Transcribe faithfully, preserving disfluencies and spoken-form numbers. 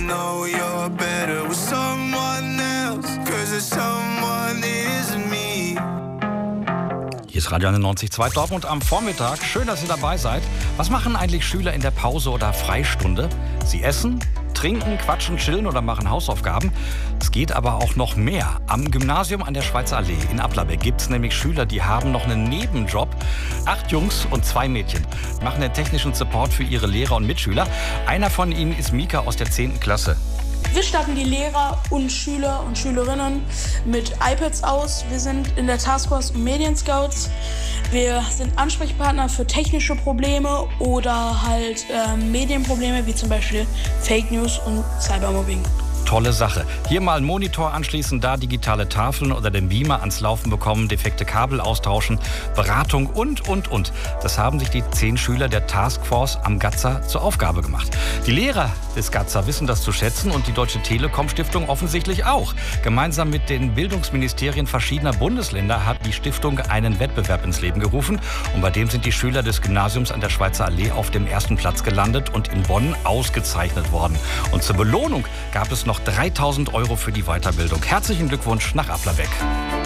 know you're better with someone else, 'cause the someone isn't me. Hier ist Radio einundneunzig Komma zwei Dortmund am Vormittag. Schön, dass ihr dabei seid. Was machen eigentlich Schüler in der Pause oder Freistunde? Sie essen, trinken, quatschen, chillen oder machen Hausaufgaben. Es geht aber auch noch mehr. Am Gymnasium an der Schweizer Allee in Applerbeck gibt es nämlich Schüler, die haben noch einen Nebenjob. Acht Jungs und zwei Mädchen machen den technischen Support für ihre Lehrer und Mitschüler. Einer von ihnen ist Mika aus der zehnten Klasse. Wir statten die Lehrer und Schüler und Schülerinnen mit iPads aus. Wir sind in der Taskforce Medienscouts. Wir sind Ansprechpartner für technische Probleme oder halt äh, Medienprobleme, wie zum Beispiel Fake News und Cybermobbing. Tolle Sache. Hier mal einen Monitor anschließen, da digitale Tafeln oder den Beamer ans Laufen bekommen, defekte Kabel austauschen, Beratung und, und, und. Das haben sich die zehn Schüler der Taskforce am Gatzer zur Aufgabe gemacht. Die Lehrer des Gatzer wissen das zu schätzen und die Deutsche Telekom-Stiftung offensichtlich auch. Gemeinsam mit den Bildungsministerien verschiedener Bundesländer hat die Stiftung einen Wettbewerb ins Leben gerufen. Und bei dem sind die Schüler des Gymnasiums an der Schweizer Allee auf dem ersten Platz gelandet und in Bonn ausgezeichnet worden. Und zur Belohnung gab es noch dreitausend Euro für die Weiterbildung. Herzlichen Glückwunsch nach Applerbeck.